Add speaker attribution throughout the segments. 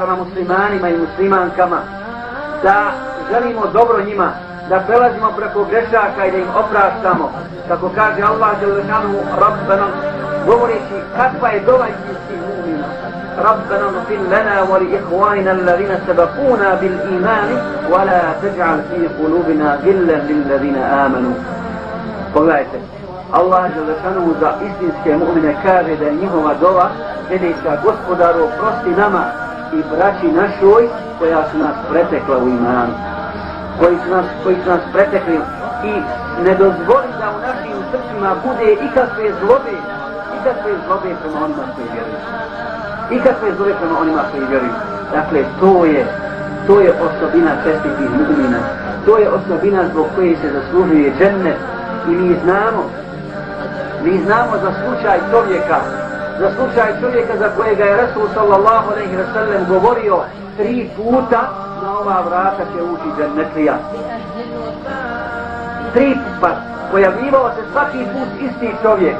Speaker 1: prema muslimanima i muslimankama, da želimo dobro njima, da prelazimo preko grešaka i da im opraštamo. Kako kaže Allah dželešanu Rabbana, govoreći kakva je dova istinskih mu'mina. Rabbana ighfir lana wa li ikhwanina alladhina sabaquna bil iman wa la taj'al fi qulubina ghillan lil ladhina amanu. Pogledajte, Allah dželešanu za istinske mu'mine kaže da je njihova dova sljedeća: Gospodaru, oprosti nama i braći našoj koja su nas pretekla u imanu, koji su nas pretekli, i ne dozvoli da u našim srcima bude ikakve zlobe prema onima koji vjeruju. Ikakve zlobe prema onima koji vjeruju. Dakle, to je osobina čestitih mu'mina. To je osobina zbog koje se zaslužuje džennet. I mi znamo za slučaj čovjeka za kojega je Rasul sallallahu alejhi ve sellem govorio 3 puta na ova vrata će ući džennetlija. 3 puta pojavljivao se svaki put isti čovjek.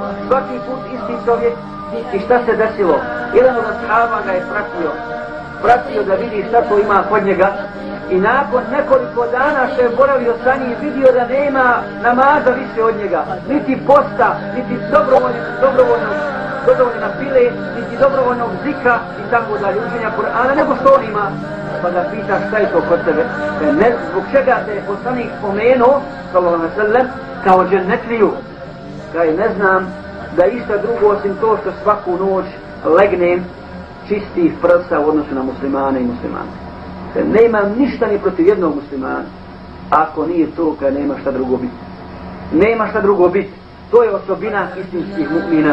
Speaker 1: I šta se desilo? Jedan od ashaba ga je pratio da vidi šta to ima kod njega, i nakon nekoliko dana što je boravio sa njim vidio da nema namaza više od njega, niti posta, niti dobrovoljna file, niti dobrovoljnog zikra i tako dalje, učenja Kur'ana, nego što on ima. Pa ga pita šta je to kod tebe, zbog čega te je poslanik spomenuo, sallallahu alejhi ve sellem, kao džennetliju. Kaže, ne znam da išta drugo osim to što svaku noć legnem čistih prsa u odnosu na muslimane i muslimane. Ne imam ništa ni protiv jednog muslimana, ako nije to kad nema šta drugo biti. To je osobina istinskih mu'mina.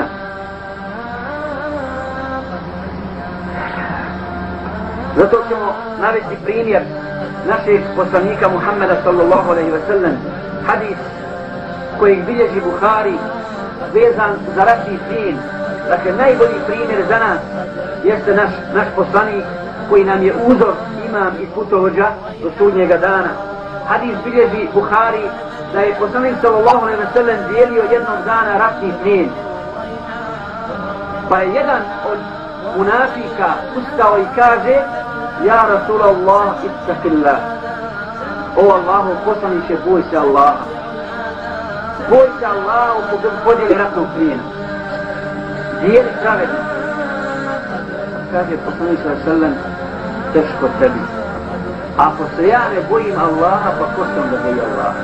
Speaker 1: Zato ćemo navesti primjer našeg poslanika Muhammeda sallallahu alejhi ve sellem, hadis kojeg bilježi Buhari vezan za ratni plijen. Dakle, najbolji primjer za nas jeste naš poslanik koji nam je uzor, imam i putovođa do sudnjega dana. Hadis bilježi Buhari da je poslanik sallallahu alejhi ve sellem dijelio jednog dana ratni plijen. Pa je jedan od munafika ustao i kaže: Ja Rasulallah, ittaqillah. O Allahu poslaniče, boj se Allaha. Boj se Allaha u podjeli ratnog plijena. Dijeli pravedno. Kaže poslanik sallallahu alejhi ve sellem: teško tebi. Ako se ja ne bojim Allaha, pa ko sam da boji Allaha?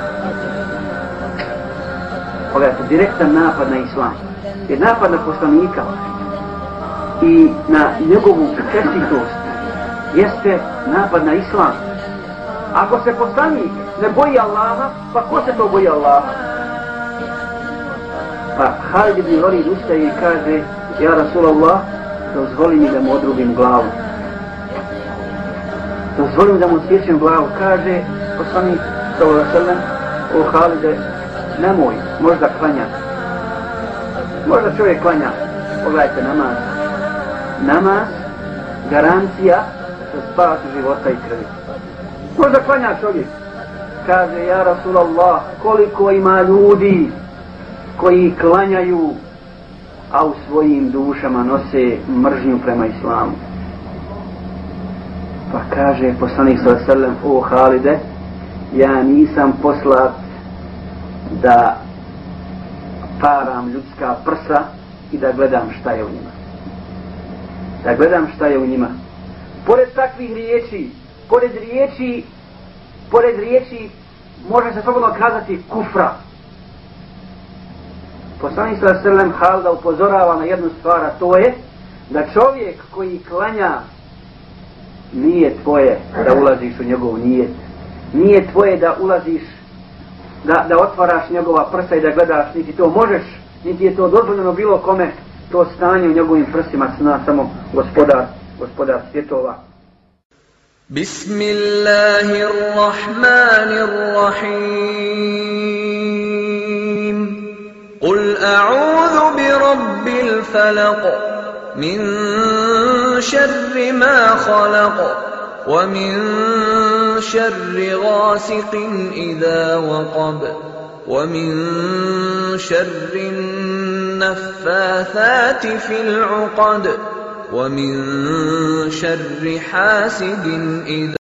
Speaker 1: Pogledajte, direktan napad na islam. Jer napad na poslanika i na njegovu čestitost jeste napad na islam. Ako se poslanik ne boji Allaha, pa ko se to boji Allaha? Pa Halid ibn Walid ustaje i kaže: Ja Rasulallah, dozvoli mi da mu odrubim glavu. Dozvolim da mu sjećem glavu. Kaže poslanik sallallahu alejhi ve sellem: O Halide, nemoj, možda klanja. Možda čovjek klanja. Pogledajte, namaz, garancija za spas života i krvi. Možda klanja čovjek. Kaže: Ja Rasulallah, koliko ima ljudi koji klanjaju, a u svojim dušama nose mržnju prema islamu. Pa kaže poslanik sallallahu alejhi ve sellem: O Halide, ja nisam poslat da param ljudska prsa i da gledam šta je u njima. Pored takvih riječi, pored riječi može se slobodno kazati kufra. Poslanik sallallahu alejhi ve sellem Halida upozorava na jednu stvar, a to je da čovjek koji klanja, nije tvoje da ulaziš u njegov nijet. Nije tvoje da ulaziš, da otvaraš njegova prsa i da gledaš, niti to možeš, niti je to dozvoljeno bilo kome. To stanje u njegovim prsima zna samo gospodar svjetova.
Speaker 2: Bismillahirrahmanirrahim. Qul a'udhu bi rabbil falaq. من شر ما خلق ومن شر غاسق إذا وقب ومن شر النفاثات في العقد ومن شر حاسد إذا